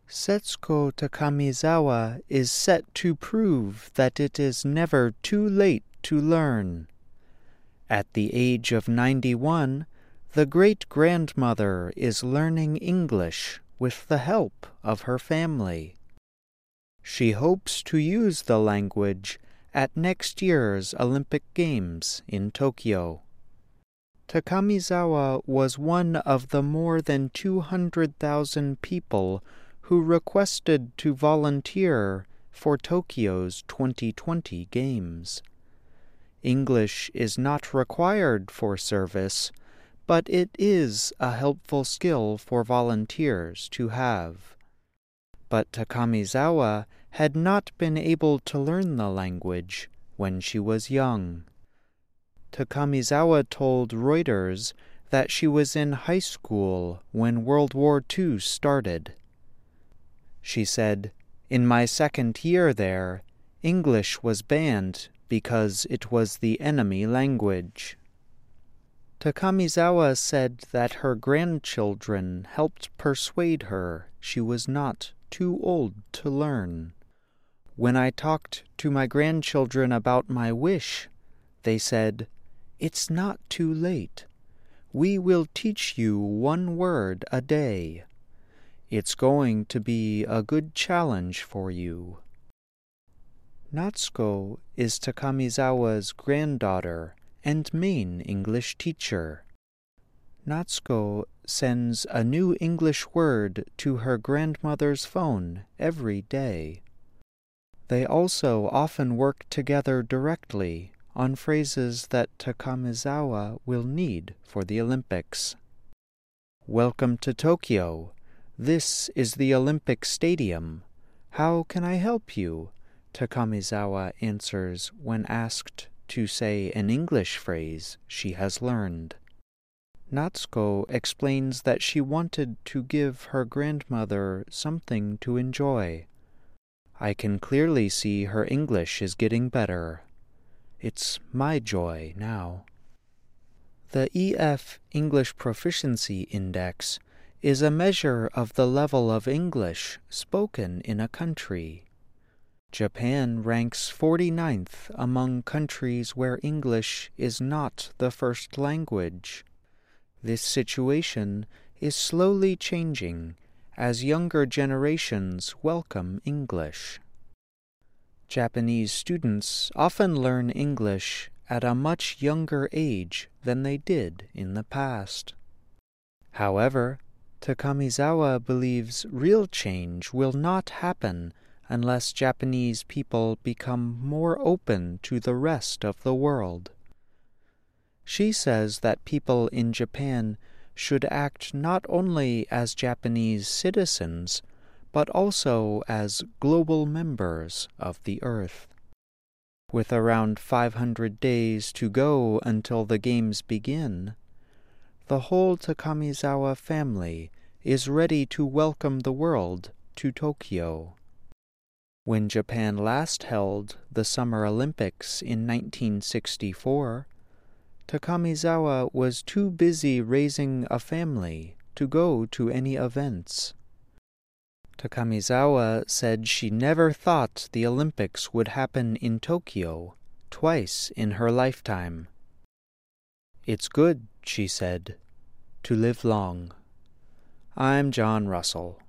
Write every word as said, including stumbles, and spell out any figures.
Setsuko Takamizawa is set to prove that it is never too late to learn. At the age of ninety-one, the great-grandmother is learning English with the help of her family. She hopes to use the language at next year's Olympic Games in Tokyo. Takamizawa was one of the more than two hundred thousand people who requested to volunteer for Tokyo's twenty twenty Games. English is not required for service, but it is a helpful skill for volunteers to have. But Takamizawa had not been able to learn the language when she was young. Takamizawa told Reuters that she was in high school when World War Two started. She said, "In my second year there, English was banned because it was the enemy language." Takamizawa said that her grandchildren helped persuade her she was not too old to learn. "When I talked to my grandchildren about my wish, they said, 'It's not too late. We will teach you one word a day. It's going to be a good challenge for you.'" Natsuko is Takamizawa's granddaughter and main English teacher. Natsuko sends a new English word to her grandmother's phone every day. They also often work together directly on phrases that Takamizawa will need for the Olympics. "Welcome to Tokyo. This is the Olympic Stadium. How can I help you?" Takamizawa answers when asked to say an English phrase she has learned. Natsuko explains that she wanted to give her grandmother something to enjoy. "I can clearly see her English is getting better. It's my joy now." The E F English Proficiency Index is a measure of the level of English spoken in a country. Japan ranks forty-ninth among countries where English is not the first language. This situation is slowly changing as younger generations welcome English. Japanese students often learn English at a much younger age than they did in the past. However, Takamizawa believes real change will not happen unless Japanese people become more open to the rest of the world. She says that people in Japan should act not only as Japanese citizens, but also as global members of the earth. With around five hundred days to go until the Games begin, the whole Takamizawa family is ready to welcome the world to Tokyo. When Japan last held the Summer Olympics in nineteen sixty-four, Takamizawa was too busy raising a family to go to any events. Takamizawa said she never thought the Olympics would happen in Tokyo twice in her lifetime. "It's good," she said, "to live long." I'm John Russell.